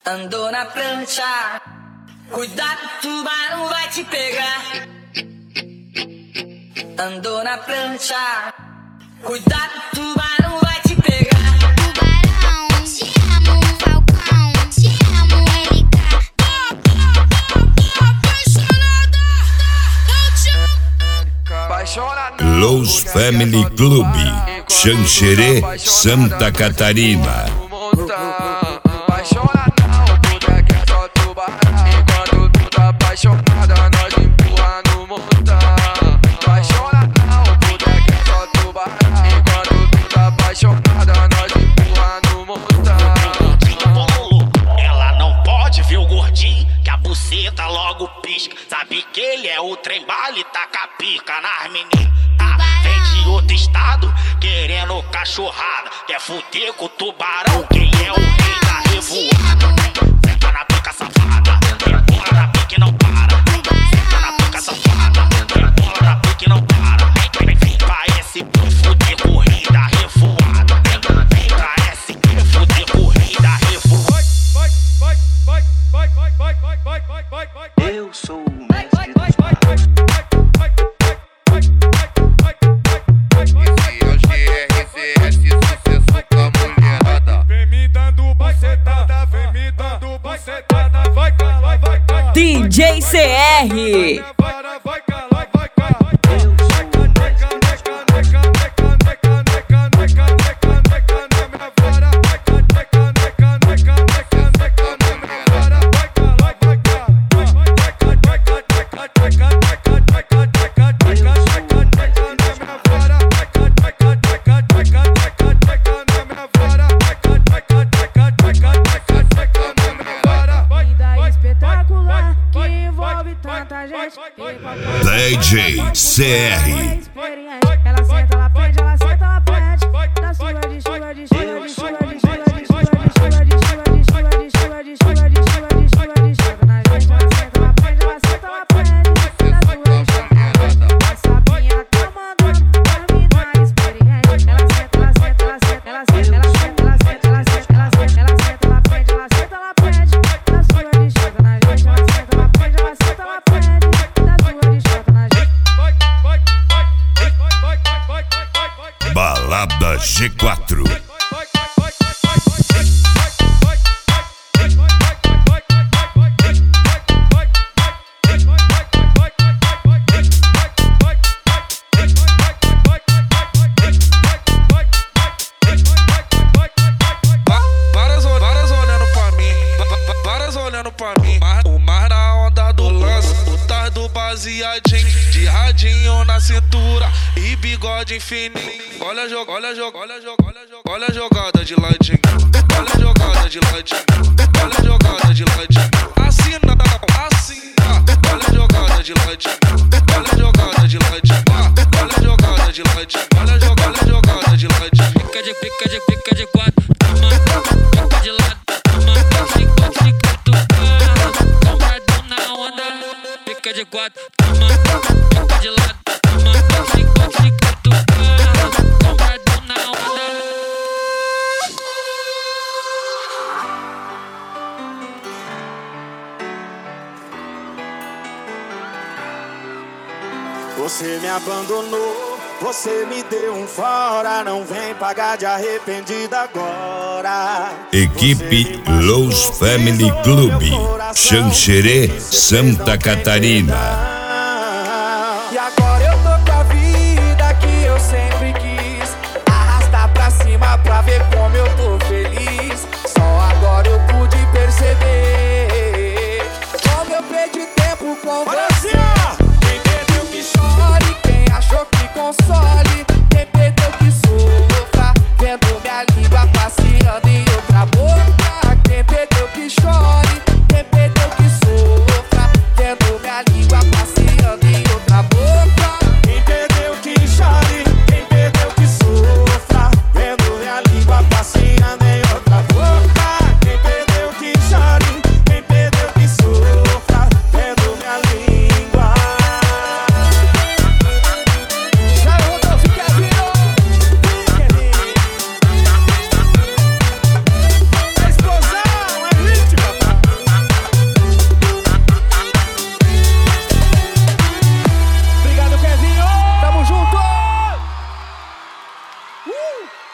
Andou na prancha, cuidado, tubarão vai te pegar. Andou na prancha, cuidado, tubarão vai te pegar. Tubarão, te amo, Falcão, te amo, LK. Apaixonada. Los Family Club, Xanxerê, Santa Catarina. Apaixona não, tudo é que é só tubarão. Enquanto tu tá apaixonada, nós empurra no montão. Apaixona não, tudo é que é só tubarão. Enquanto tu tá apaixonada, nós empurra no montão. Ela não pode ver o gordinho, que a buceta logo pisca. Sabe que ele é o trem bala e taca a pica nas meninas. Vem de outro estado, querendo cachorrada. Quer fuder com o tubarão, quem é o rei da revoada? Senta na pica safada, empurra na pica e não para. Senta na pica safada, empurra na pica e não para. Vem pra SP fuder com o rei da revoada. Vem pra SP fuder com o rei da revoada. Eu sou o mestre dos maus. GRCS, sucesso com a mulherada. Vem me dando bucetada, vem me dando bucetada. Vai cá, vai cá. DJ CR. Vai cá, vai cá. DJ CR. Ela senta, ela prende, ela senta, ela prende. Da sua de chuva, de chuva, de chuva, de chuva, de chuva, de chuva, de chuva, de chuva, de chuva, de chuva, de chuva, de chuva, de chuva. Na gente, ela senta, ela prende, ela senta, ela prende. Da sua de chuva. A sapinha tá mandando pra mim na experiência. Ela senta, ela senta, ela senta, ela senta, ela senta, ela senta, ela senta, ela senta, ela senta, ela prende, ela senta, ela prende. Da sua de chuva. Na gente, ela senta, ela prende, ela senta, ela prende. Da sua de chuva. Na gente. Balada G4. Várias olhando pra mim, várias olhando pra mim. O mar na onda do lance, o tar do baseadinho, de radinho na cintura e bigode fininho. Olha a jogada, olha a jogada de ladinho, olha a jogada de ladinho, olha a jogada de ladinho. Assim não, assim não. Olha a jogada de ladinho, olha a jogada de ladinho, olha a jogada de ladinho, olha a jogada de ladinho. Pica de quatro, toma, pica de lado, toma, fica tu carro, compradão na onda. Pica de quatro, toma, pica de lado, toma, fica tu carro, compradão na onda. Você me abandonou, você me deu um fora. Não vem pagar de arrependida agora. Equipe Los Family Club, Xanxerê, Santa Catarina. E agora eu tô com a vida que eu sempre quis. Arrastar pra cima pra ver como eu tô feliz. Só agora eu pude perceber como eu perdi tempo com você. Quem perdeu que chore, quem achou que console. Quem perdeu que sofra, vendo minha língua passeando em outra boca. Quem perdeu que chore, quem perdeu que sofra, vendo minha língua passeando. Uh!